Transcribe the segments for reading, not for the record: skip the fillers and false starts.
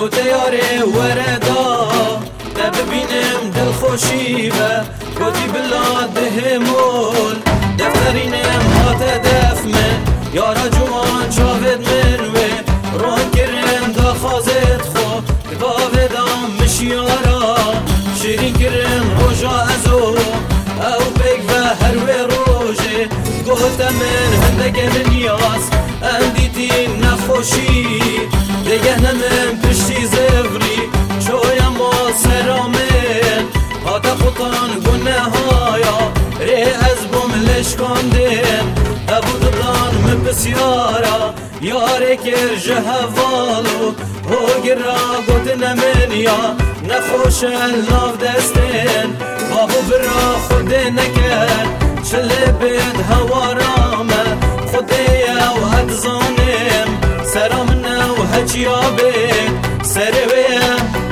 گوته یاره وردا ده ببینم دل خوشی و گوتی بلا ده مول دفترینم هات دفمه یارا جوان چاوید منوه رون کرم دا خازت خو دباوه دام مشیارا شیرین کرم روژا ازو او بیگ و هروی روژه گوته من هندگه نیاز اندیتی نخوشی دیگه نمیم پشتی زفری چویا ما سرامن هاتا خطان گنه هایا ری از بوم لشکاندن ابو ددان من بسیارا یاره کر جهوالو هو گرا گوت نمنیا نخوش لاف دستن بابو برا خود نکر چله بید هوارامه خودیا و ادزانم سرامنا و هجیابه سرویم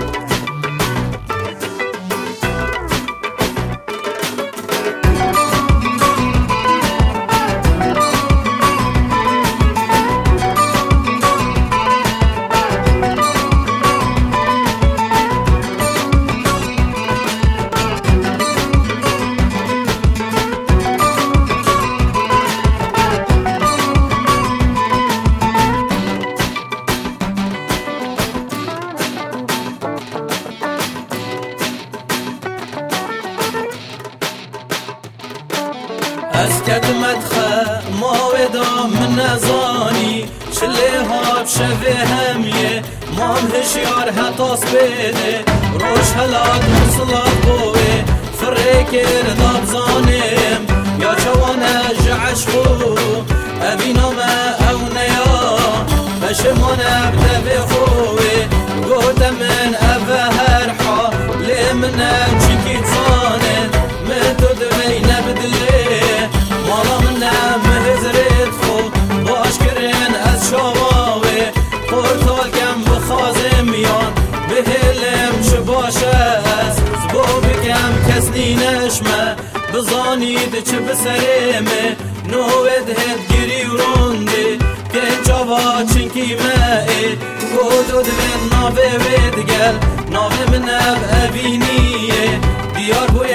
از کدمت خه ماودا من نزانی چله ها بشوه همیه مام هشیار هتاس بده روش هلات مصلاح بوه فرکر دابزانم یا چوانه جعش خو ابینامه او نیا بشمانه بده خوه گوته من اوه هرحا لمنه چکی تزانه من تو دوی نبدله مالا من مهزرت خو باش کرن از شواوه پورتال کم بخوازم میان به هلم چه باشه از زبو بکم کس نینشمه بزانید چه بسرمه نوید هد گیری و رونده که جاوا چنکی مه گودو دوید ناوه ویدگل ناوه من اب ابینیه دیار بوی